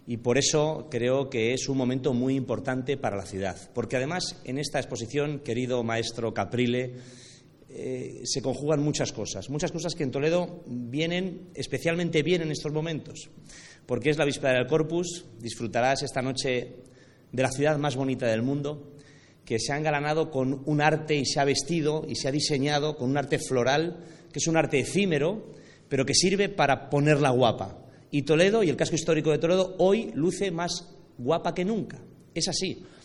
y por eso creo que es un momento muy importante para la ciudad. Porque además en esta exposición, querido maestro Caprile, se conjugan muchas cosas que en Toledo vienen especialmente bien en estos momentos, porque es la víspera del Corpus, disfrutarás esta noche de la ciudad más bonita del mundo, que se ha engalanado con un arte y se ha vestido y se ha diseñado con un arte floral, que es un arte efímero, pero que sirve para ponerla guapa. Y Toledo y el casco histórico de Toledo hoy luce más guapa que nunca. Es así.